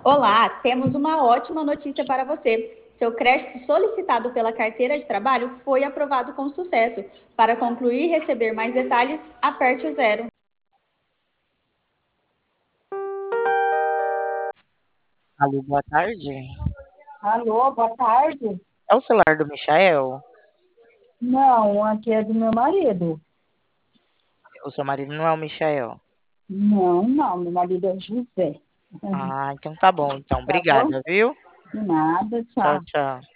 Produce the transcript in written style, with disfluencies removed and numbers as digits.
Olá, temos uma ótima notícia para você. Seu crédito solicitado pela carteira de trabalho foi aprovado com sucesso. Para concluir e receber mais detalhes, aperte o zero. Alô, boa tarde. Alô, boa tarde. É o celular do Michael? Não, aqui é do meu marido. O seu marido não é o Michael? Não, meu marido é José. Ah, então tá bom. Então, Tá bom? obrigada, viu? De nada, Tchau, tchau. tchau.